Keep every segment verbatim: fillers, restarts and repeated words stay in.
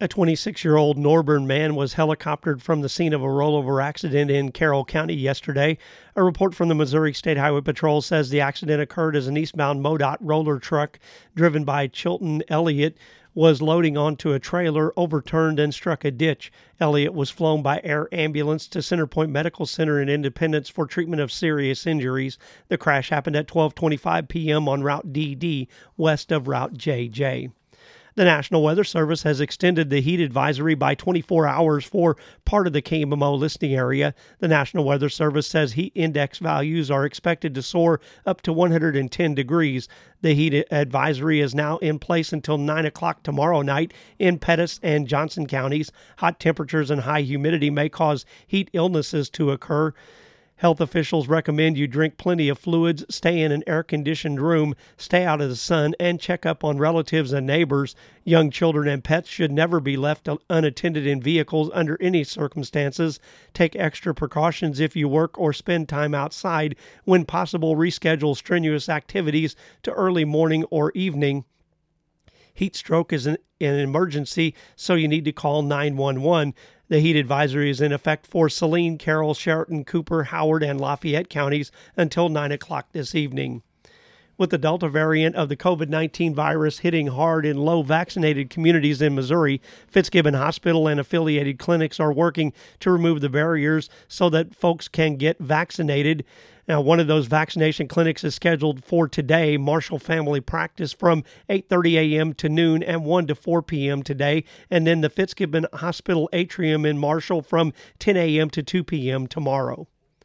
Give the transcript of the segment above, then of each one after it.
A twenty-six-year-old Norburn man was helicoptered from the scene of a rollover accident in Carroll County yesterday. A report from the Missouri State Highway Patrol says the accident occurred as an eastbound MoDOT roller truck driven by Chilton Elliott was loading onto a trailer, overturned, and struck a ditch. Elliott was flown by air ambulance to Centerpoint Medical Center in Independence for treatment of serious injuries. The crash happened at twelve twenty-five p.m. on Route D D, west of Route J J. The National Weather Service has extended the heat advisory by twenty-four hours for part of the K M M O listening area. The National Weather Service says heat index values are expected to soar up to one hundred ten degrees. The heat advisory is now in place until nine o'clock tomorrow night in Pettis and Johnson counties. Hot temperatures and high humidity may cause heat illnesses to occur. Health officials recommend you drink plenty of fluids, stay in an air-conditioned room, stay out of the sun, and check up on relatives and neighbors. Young children and pets should never be left unattended in vehicles under any circumstances. Take extra precautions if you work or spend time outside. When possible, reschedule strenuous activities to early morning or evening. Heat stroke is an, an emergency, so you need to call nine one one. The heat advisory is in effect for Saline, Carroll, Sheraton, Cooper, Howard, and Lafayette counties until nine o'clock this evening. With the Delta variant of the COVID nineteen virus hitting hard in low-vaccinated communities in Missouri, Fitzgibbon Hospital and affiliated clinics are working to remove the barriers so that folks can get vaccinated. Now, one of those vaccination clinics is scheduled for today, Marshall Family Practice, from eight thirty a.m. to noon and one to four p.m. today, and then the Fitzgibbon Hospital Atrium in Marshall from ten a.m. to two p.m. tomorrow.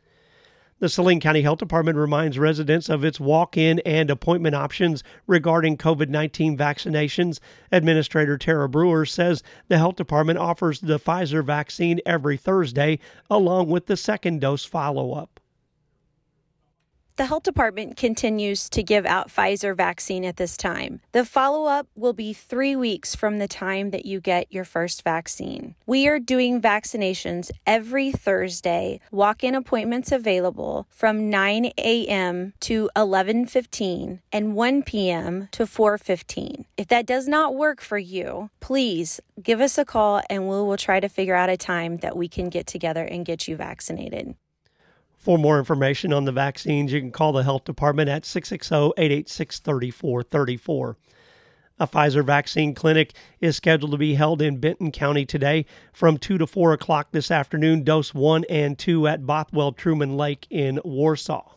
The Saline County Health Department reminds residents of its walk-in and appointment options regarding COVID nineteen vaccinations. Administrator Tara Brewer says the health department offers the Pfizer vaccine every Thursday, along with the second dose follow-up. The health department continues to give out Pfizer vaccine at this time. The follow-up will be three weeks from the time that you get your first vaccine. We are doing vaccinations every Thursday, walk-in appointments available from nine a.m. to eleven fifteen and one p.m. to four fifteen. If that does not work for you, please give us a call and we will try to figure out a time that we can get together and get you vaccinated. For more information on the vaccines, you can call the health department at six six zero, eight eight six, three four three four. A Pfizer vaccine clinic is scheduled to be held in Benton County today from two to four o'clock this afternoon, dose one and two at Bothwell Truman Lake in Warsaw.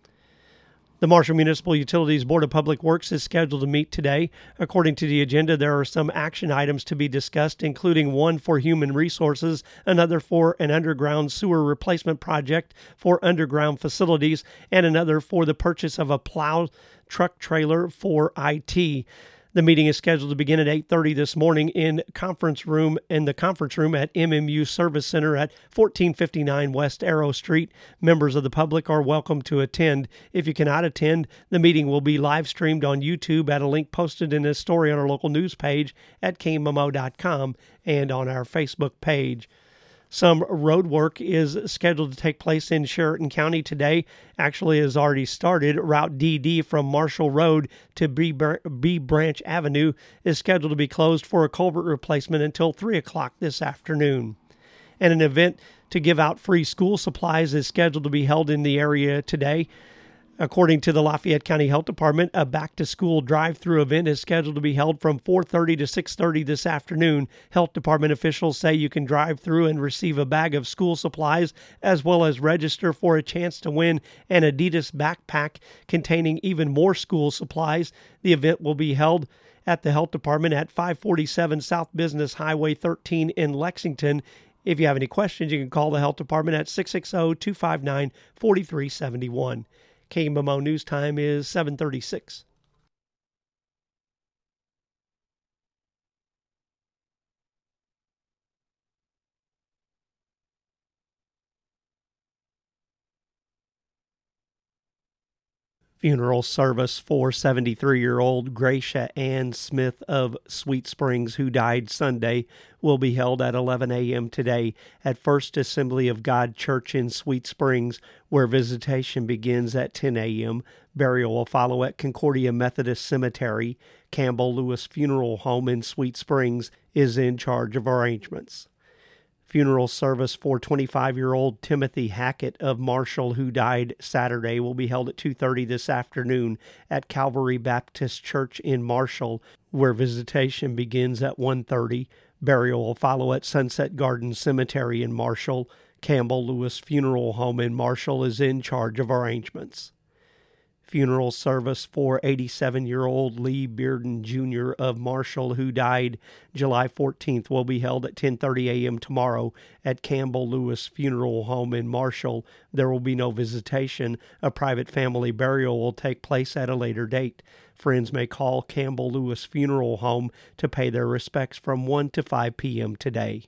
The Marshall Municipal Utilities Board of Public Works is scheduled to meet today. According to the agenda, there are some action items to be discussed, including one for human resources, another for an underground sewer replacement project for underground facilities, and another for the purchase of a plow truck trailer for I T. The meeting is scheduled to begin at eight thirty this morning in conference room in the conference room at M M U Service Center at fourteen fifty-nine West Arrow Street. Members of the public are welcome to attend. If you cannot attend, the meeting will be live streamed on YouTube at a link posted in this story on our local news page at K M M O dot com and on our Facebook page. Some road work is scheduled to take place in Sheraton County today. Actually, has already started. Route D D from Marshall Road to B, B Branch Avenue is scheduled to be closed for a culvert replacement until three o'clock this afternoon. And an event to give out free school supplies is scheduled to be held in the area today. According to the Lafayette County Health Department, a back-to-school drive-through event is scheduled to be held from four thirty to six thirty this afternoon. Health Department officials say you can drive through and receive a bag of school supplies, as well as register for a chance to win an Adidas backpack containing even more school supplies. The event will be held at the Health Department at five forty-seven South Business Highway thirteen in Lexington. If you have any questions, you can call the Health Department at six six zero, two five nine, four three seven one. K M M O News Time is seven thirty-six. Funeral service for seventy-three-year-old Gracia Ann Smith of Sweet Springs, who died Sunday, will be held at eleven a.m. today at First Assembly of God Church in Sweet Springs, where visitation begins at ten a.m. Burial will follow at Concordia Methodist Cemetery. Campbell Lewis Funeral Home in Sweet Springs is in charge of arrangements. Funeral service for twenty-five-year-old Timothy Hackett of Marshall, who died Saturday, will be held at two thirty this afternoon at Calvary Baptist Church in Marshall, where visitation begins at one thirty. Burial will follow at Sunset Garden Cemetery in Marshall. Campbell Lewis Funeral Home in Marshall is in charge of arrangements. Funeral service for eighty-seven-year-old Lee Bearden Junior of Marshall, who died July fourteenth, will be held at ten thirty a.m. tomorrow at Campbell Lewis Funeral Home in Marshall. There will be no visitation. A private family burial will take place at a later date. Friends may call Campbell Lewis Funeral Home to pay their respects from one to five p.m. today.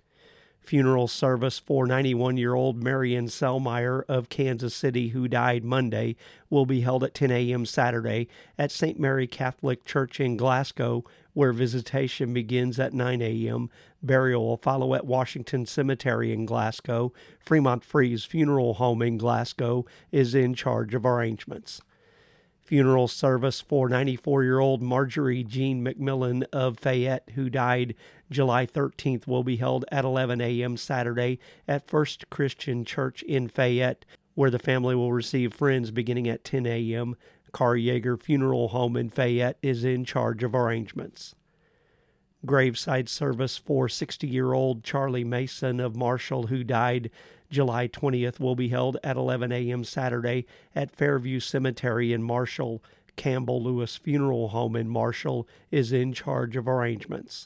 Funeral service for ninety-one-year-old Marion Selmeyer of Kansas City, who died Monday, will be held at ten a.m. Saturday at Saint Mary Catholic Church in Glasgow, where visitation begins at nine a.m. Burial will follow at Washington Cemetery in Glasgow. Fremont Freeze Funeral Home in Glasgow is in charge of arrangements. Funeral service for ninety-four-year-old Marjorie Jean McMillan of Fayette, who died July thirteenth, will be held at eleven a.m. Saturday at First Christian Church in Fayette, where the family will receive friends beginning at ten a.m. Carr Yeager Funeral Home in Fayette is in charge of arrangements. Graveside service for sixty-year-old Charlie Mason of Marshall, who died July twentieth, will be held at eleven a.m. Saturday at Fairview Cemetery in Marshall. Campbell Lewis Funeral Home in Marshall is in charge of arrangements.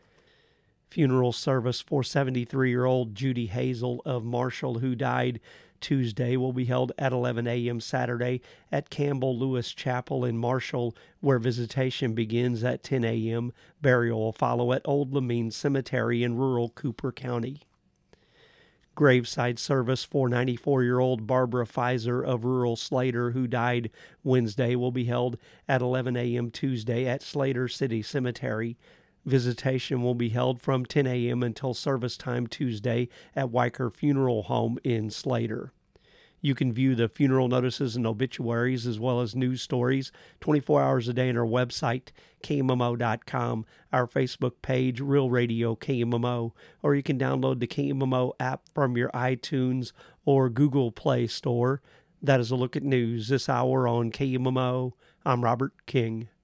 Funeral service for seventy-three-year-old Judy Hazel of Marshall, who died Tuesday, will be held at eleven a.m. Saturday at Campbell Lewis Chapel in Marshall, where visitation begins at ten a.m. Burial will follow at Old Lamine Cemetery in rural Cooper County. Graveside service for ninety-four-year-old Barbara Pfizer of rural Slater, who died Wednesday, will be held at eleven a.m. Tuesday at Slater City Cemetery. Visitation will be held from ten a.m. until service time Tuesday at Weicker Funeral Home in Slater. You can view the funeral notices and obituaries as well as news stories twenty-four hours a day on our website, K M M O dot com, our Facebook page, Real Radio K M M O, or you can download the K M M O app from your iTunes or Google Play Store. That is a look at news this hour on K M M O. I'm Robert King.